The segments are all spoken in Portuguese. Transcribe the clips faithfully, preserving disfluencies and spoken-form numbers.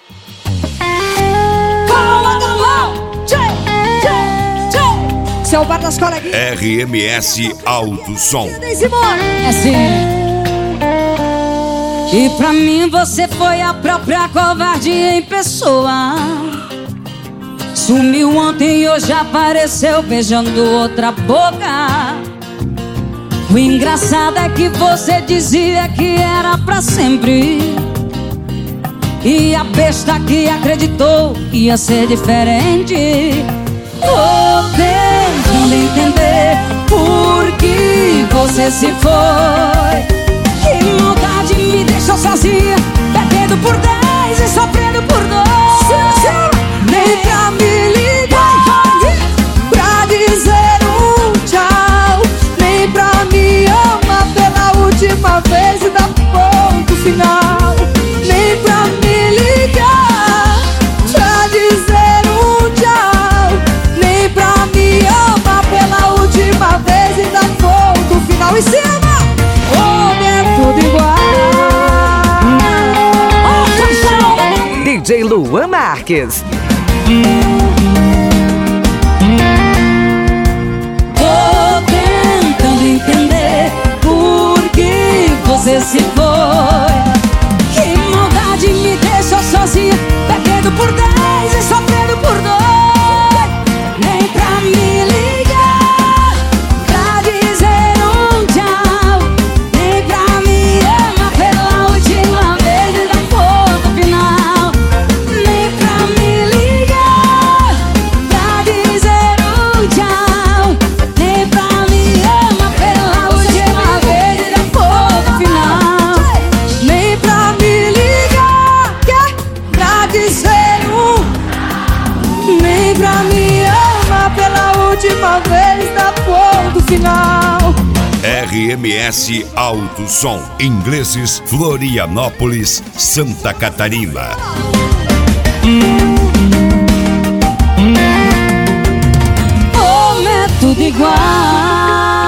Seu bar das coleguinhas. R M S Alto Som. É assim. E pra mim você foi a própria covardia em pessoa. Sumiu ontem e hoje apareceu beijando outra boca. O engraçado é que você dizia que era pra sempre. E a besta que acreditou que ia ser diferente. Tô tentando entender por que você se foi. Que maldade me deixou sozinha, perdendo por dez e sofrendo por dois. Nem pra me ligar, pra dizer um tchau, nem pra me amar pela última vez e dar ponto final. Nem pra me ligar, pra dizer um tchau, nem pra me amar pela última vez e dar ponto final. E se amar, homem é tudo igual. D J Luan Marques. Tô tentando entender por que você se foi. Que maldade me deixou sozinha, perdendo por dez e sofrendo por dois. Nem pra me ligar, pra dizer um tchau, nem pra me amar pela última vez e dar ponto final. Nem pra me ligar, pra dizer um tchau, nem pra me amar pela última vez e dar ponto final. Nem pra me ligar, pra dizer um, nem pra me amar pela última vez, dá ponto final. R M S Alto Som. Ingleses, Florianópolis, Santa Catarina. Como é tudo igual.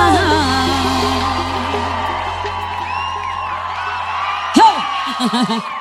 Yo!